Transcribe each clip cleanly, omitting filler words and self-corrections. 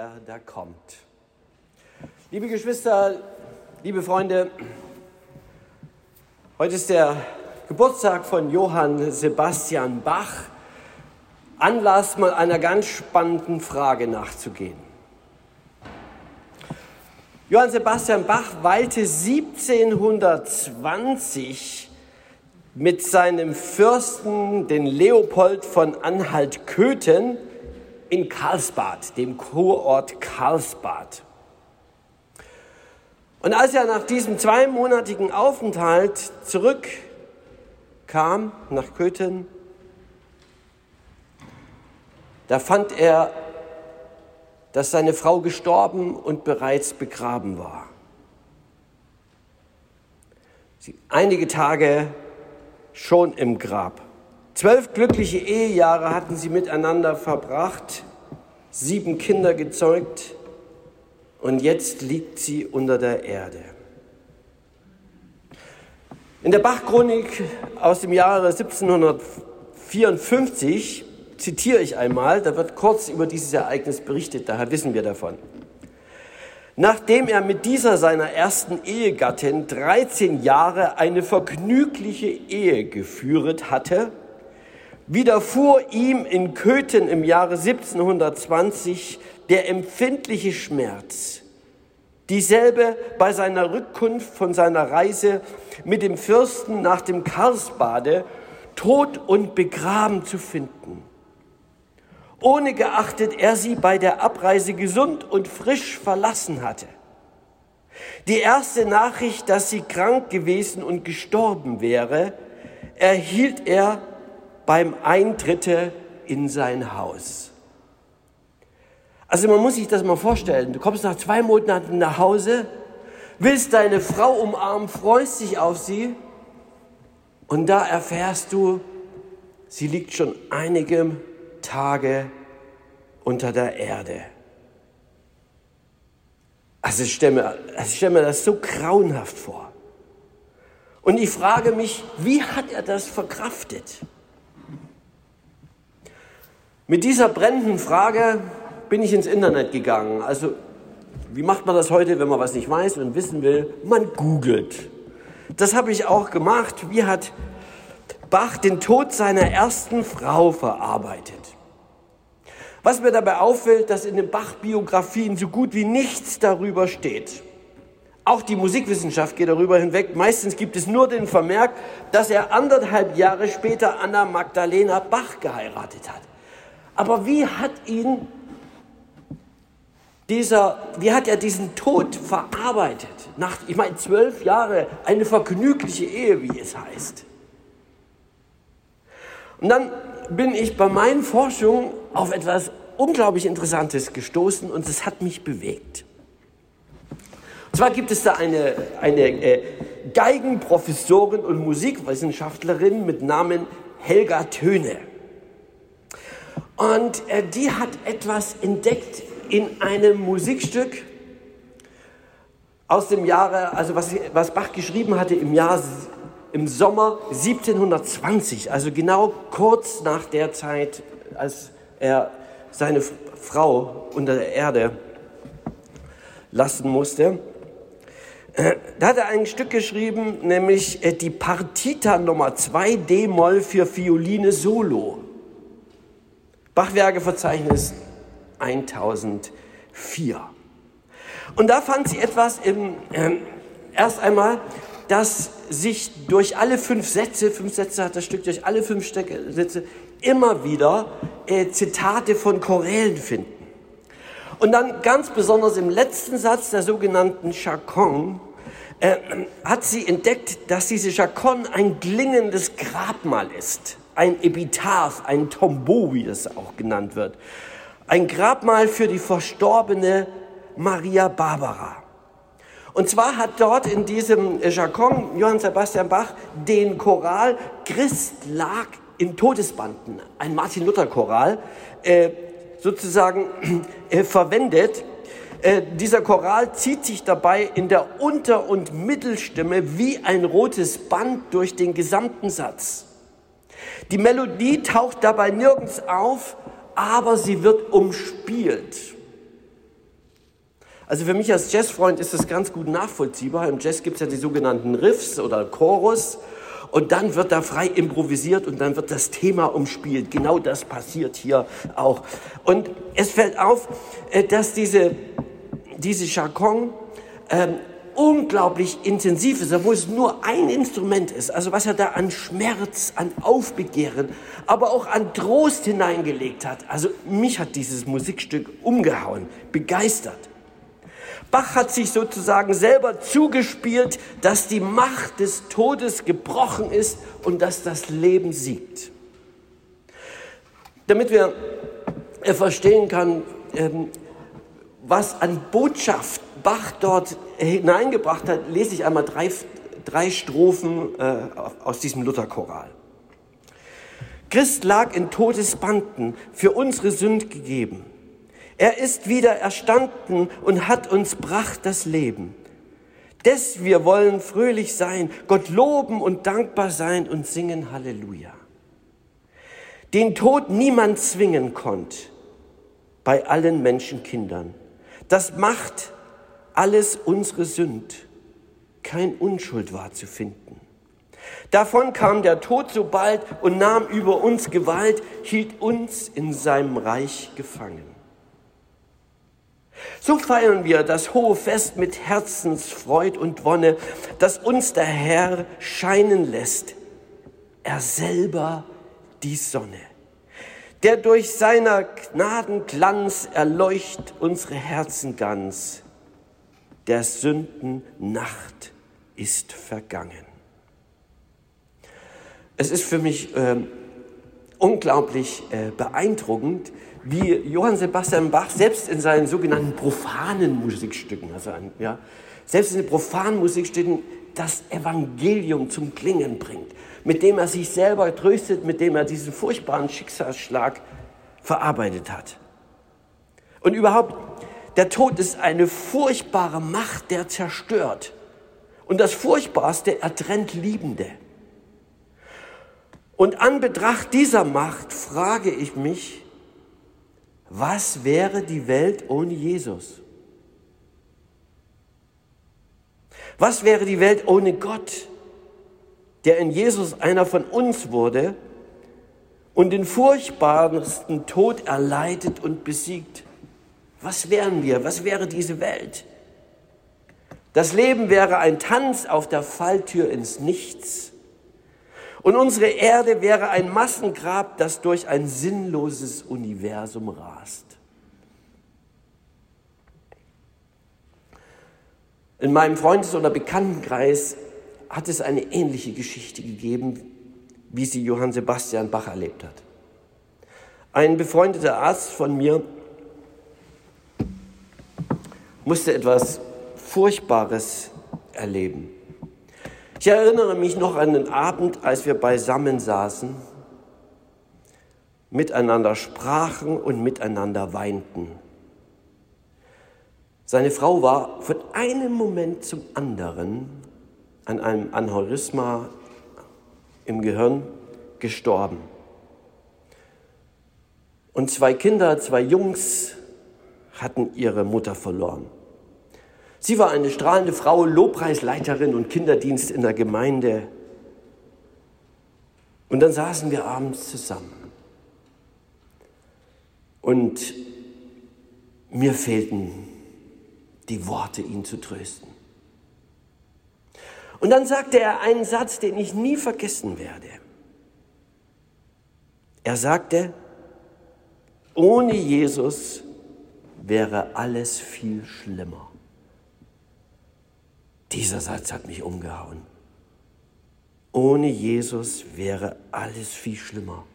er da kommt. Liebe Geschwister, liebe Freunde, heute ist der Geburtstag von Johann Sebastian Bach. Anlass, mal einer ganz spannenden Frage nachzugehen. Johann Sebastian Bach weilte 1720 mit seinem Fürsten, den Leopold von Anhalt-Köthen, in Karlsbad, dem Kurort Karlsbad. Und als er nach diesem zweimonatigen Aufenthalt zurückkam nach Köthen, da fand er, dass seine Frau gestorben und bereits begraben war. Sie einige Tage schon im Grab. 12 glückliche Ehejahre hatten sie miteinander verbracht, 7 Kinder gezeugt und jetzt liegt sie unter der Erde. In der Bach-Chronik aus dem Jahre 1754 zitiere ich einmal, da wird kurz über dieses Ereignis berichtet, daher wissen wir davon. Nachdem er mit dieser seiner ersten Ehegattin 13 Jahre eine vergnügliche Ehe geführt hatte, widerfuhr ihm in Köthen im Jahre 1720 der empfindliche Schmerz, dieselbe bei seiner Rückkunft von seiner Reise mit dem Fürsten nach dem Karlsbade tot und begraben zu finden. Ohne geachtet er sie bei der Abreise gesund und frisch verlassen hatte. Die erste Nachricht, dass sie krank gewesen und gestorben wäre, erhielt er beim Eintritte in sein Haus. Also man muss sich das mal vorstellen, du kommst nach 2 Monaten nach Hause, willst deine Frau umarmen, freust dich auf sie und da erfährst du, sie liegt schon einige Tage unter der Erde. Also ich stell mir das so grauenhaft vor. Und ich frage mich, wie hat er das verkraftet? Mit dieser brennenden Frage bin ich ins Internet gegangen. Also, wie macht man das heute, wenn man was nicht weiß und wissen will? Man googelt. Das habe ich auch gemacht. Wie hat Bach den Tod seiner ersten Frau verarbeitet? Was mir dabei auffällt, dass in den Bach-Biografien so gut wie nichts darüber steht. Auch die Musikwissenschaft geht darüber hinweg. Meistens gibt es nur den Vermerk, dass er 1,5 Jahre später Anna Magdalena Bach geheiratet hat. Aber wie hat er diesen Tod verarbeitet? Nach, 12 Jahre, eine vergnügliche Ehe, wie es heißt. Und dann bin ich bei meinen Forschungen auf etwas unglaublich Interessantes gestoßen und es hat mich bewegt. Und zwar gibt es da eine Geigenprofessorin und Musikwissenschaftlerin mit Namen Helga Töne. Und die hat etwas entdeckt in einem Musikstück aus dem Jahre, also was Bach geschrieben hatte im Sommer 1720, also genau kurz nach der Zeit, als er seine Frau unter der Erde lassen musste. Da hat er ein Stück geschrieben, nämlich die Partita Nummer 2 D-Moll für Violine Solo. Bachwerkeverzeichnis 1004. Und da fand sie etwas erst einmal, dass sich durch alle 5 Sätze hat das Stück, durch alle 5 Sätze immer wieder Zitate von Chorälen finden. Und dann ganz besonders im letzten Satz der sogenannten Chaconne hat sie entdeckt, dass diese Chaconne ein klingendes Grabmal ist. Ein Epitaph, ein Tombeau, wie es auch genannt wird. Ein Grabmal für die verstorbene Maria Barbara. Und zwar hat dort in diesem Chaconne Johann Sebastian Bach den Choral Christ lag in Todesbanden, ein Martin-Luther-Choral, sozusagen verwendet. Dieser Choral zieht sich dabei in der Unter- und Mittelstimme wie ein rotes Band durch den gesamten Satz. Die Melodie taucht dabei nirgends auf, aber sie wird umspielt. Also für mich als Jazzfreund ist das ganz gut nachvollziehbar. Im Jazz gibt es ja die sogenannten Riffs oder Chorus und dann wird da frei improvisiert und dann wird das Thema umspielt. Genau das passiert hier auch. Und es fällt auf, dass diese Chaconne unglaublich intensiv ist, obwohl es nur ein Instrument ist. Also was er da an Schmerz, an Aufbegehren, aber auch an Trost hineingelegt hat. Also mich hat dieses Musikstück umgehauen, begeistert. Bach hat sich sozusagen selber zugespielt, dass die Macht des Todes gebrochen ist und dass das Leben siegt. Damit wir verstehen können, was an Botschaft Bach dort hineingebracht hat, lese ich einmal drei Strophen aus diesem Lutherchoral. Christ lag in Todesbanden, für unsere Sünd gegeben. Er ist wieder erstanden und hat uns bracht das Leben. Des wir wollen fröhlich sein, Gott loben und dankbar sein und singen Halleluja. Den Tod niemand zwingen konnt, bei allen Menschenkindern. Das macht alles unsere Sünd, kein Unschuld war zu finden. Davon kam der Tod so bald und nahm über uns Gewalt, hielt uns in seinem Reich gefangen. So feiern wir das hohe Fest mit Herzensfreud und Wonne, das uns der Herr scheinen lässt, er selber die Sonne, der durch seiner Gnaden Glanz erleucht unsere Herzen ganz. Der Sünden Nacht ist vergangen. Es ist für mich unglaublich beeindruckend, wie Johann Sebastian Bach selbst in seinen sogenannten profanen Musikstücken, selbst in den profanen Musikstücken das Evangelium zum Klingen bringt, mit dem er sich selber tröstet, mit dem er diesen furchtbaren Schicksalsschlag verarbeitet hat. Und überhaupt, der Tod ist eine furchtbare Macht, der zerstört. Und das Furchtbarste, er trennt Liebende. Und an Betracht dieser Macht frage ich mich, was wäre die Welt ohne Jesus? Was wäre die Welt ohne Gott, der in Jesus einer von uns wurde und den furchtbarsten Tod erleidet und besiegt? Was wären wir? Was wäre diese Welt? Das Leben wäre ein Tanz auf der Falltür ins Nichts. Und unsere Erde wäre ein Massengrab, das durch ein sinnloses Universum rast. In meinem Freundes- oder Bekanntenkreis hat es eine ähnliche Geschichte gegeben, wie sie Johann Sebastian Bach erlebt hat. Ein befreundeter Arzt von mir musste etwas Furchtbares erleben. Ich erinnere mich noch an den Abend, als wir beisammen saßen, miteinander sprachen und miteinander weinten. Seine Frau war von einem Moment zum anderen an einem Aneurysma im Gehirn gestorben. Und 2 Kinder, 2 Jungs hatten ihre Mutter verloren. Sie war eine strahlende Frau, Lobpreisleiterin und Kinderdienst in der Gemeinde. Und dann saßen wir abends zusammen. Und mir fehlten die Worte, ihn zu trösten. Und dann sagte er einen Satz, den ich nie vergessen werde. Er sagte, ohne Jesus wäre alles viel schlimmer. Dieser Satz hat mich umgehauen. Ohne Jesus wäre alles viel schlimmer.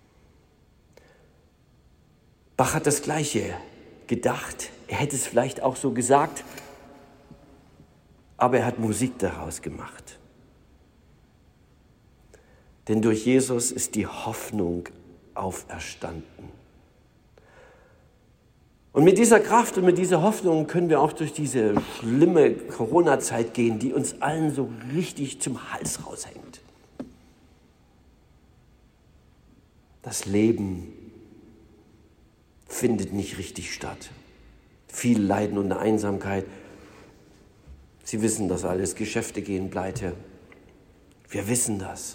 Bach hat das Gleiche gedacht. Er hätte es vielleicht auch so gesagt, aber er hat Musik daraus gemacht. Denn durch Jesus ist die Hoffnung auferstanden. Und mit dieser Kraft und mit dieser Hoffnung können wir auch durch diese schlimme Corona-Zeit gehen, die uns allen so richtig zum Hals raushängt. Das Leben findet nicht richtig statt. Viele leiden unter Einsamkeit. Sie wissen das alles, Geschäfte gehen pleite. Wir wissen das.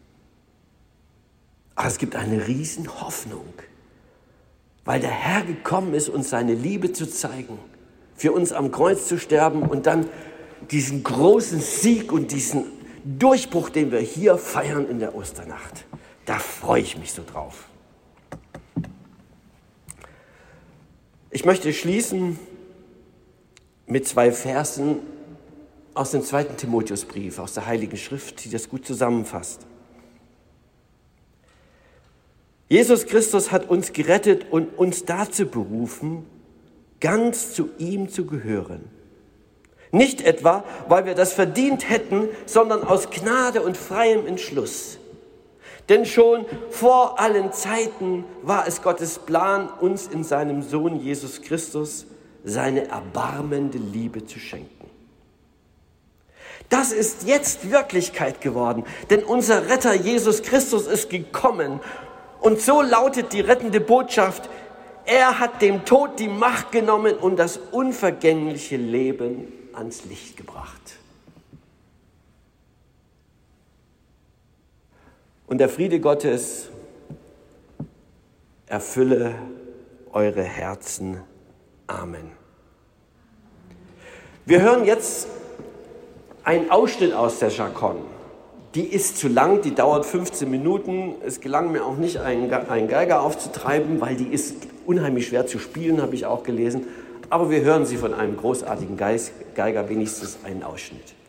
Aber es gibt eine riesen Hoffnung, weil der Herr gekommen ist, uns seine Liebe zu zeigen, für uns am Kreuz zu sterben und dann diesen großen Sieg und diesen Durchbruch, den wir hier feiern in der Osternacht. Da freue ich mich so drauf. Ich möchte schließen mit 2 Versen aus dem 2. Timotheusbrief, aus der Heiligen Schrift, die das gut zusammenfasst. Jesus Christus hat uns gerettet und uns dazu berufen, ganz zu ihm zu gehören. Nicht etwa, weil wir das verdient hätten, sondern aus Gnade und freiem Entschluss. Denn schon vor allen Zeiten war es Gottes Plan, uns in seinem Sohn Jesus Christus seine erbarmende Liebe zu schenken. Das ist jetzt Wirklichkeit geworden, denn unser Retter Jesus Christus ist gekommen. Und so lautet die rettende Botschaft: Er hat dem Tod die Macht genommen und das unvergängliche Leben ans Licht gebracht. Und der Friede Gottes erfülle eure Herzen. Amen. Wir hören jetzt einen Ausschnitt aus der Chaconne. Die ist zu lang, die dauert 15 Minuten. Es gelang mir auch nicht, einen Geiger aufzutreiben, weil die ist unheimlich schwer zu spielen, habe ich auch gelesen. Aber wir hören sie von einem großartigen Geiger, wenigstens einen Ausschnitt.